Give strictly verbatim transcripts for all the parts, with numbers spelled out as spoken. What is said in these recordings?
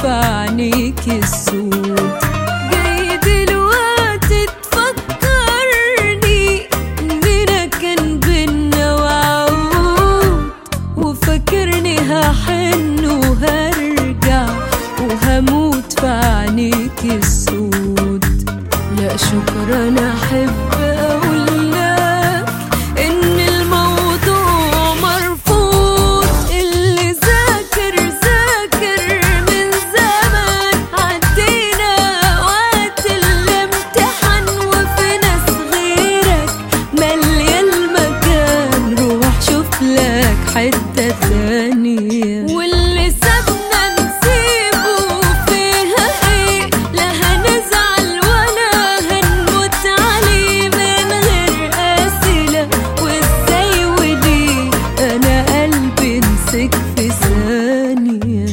في عينيك السود. جاي دلوقتي تفكرني إننا كان بينا وعود، وفاكرني هحن وهرجع وهموت في عينيك السود. لا شكرا، أنا أحب أقول لك إن الموضوع مرفوض. اللي ذاكر ذاكر من زمان، عدينا وقت الامتحان وفي ناس غيرك مالية المكان. روح شوف لك حتة تانية، واللي سابنا نسيبه فيها ايه؟ لا هنزعل ولا هنموت عليه من غير أسئلة وازاي وليه. أنا قلبي مسك في ثانية.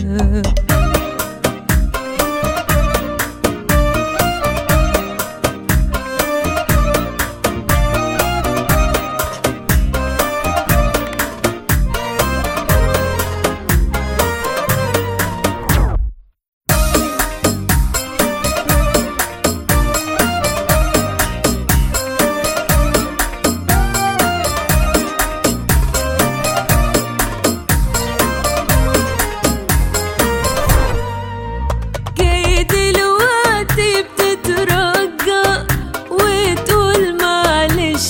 جاي دلوقتي بتترجى وتقول معلش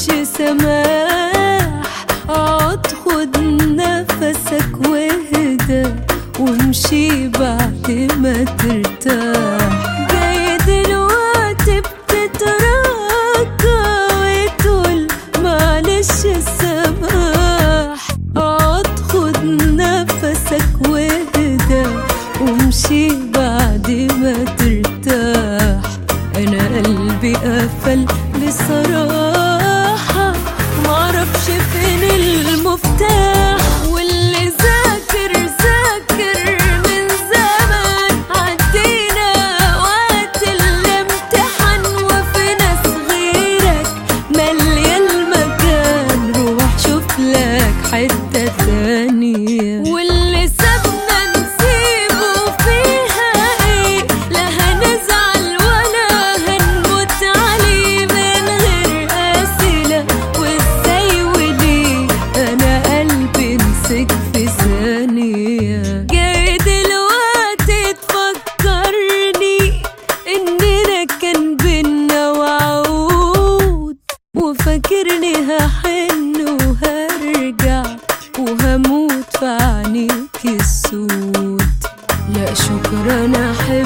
سماح. اقعد خد نفسك واهدى وامشي بعد ما ترتاح. جاي دلوقتي بتترجى وتقول معلش سماح. اقعد خد نفسك واهدى وامشي بعد ما ترتاح. انا قلبي قفل بصراحة، معرفش فين المفتاح. واللي ذاكر ذاكر من زمان، عدينا وقت الامتحان وفي ناس غيرك مالية المكان. روح شوف لك حتة تانية، واللي سابنا نسيبه فيها ايه؟ لا هنزعل ولا هنموت عليه من غير أسئلة وازاي وليه. أنا قلبي مسك في ثانية. جاي دلوقتي تفكرني إننا كان بينا وعود، وفاكرني هحن وهرجع وهموت في عينيك السود. لا شكرا، أنا أحب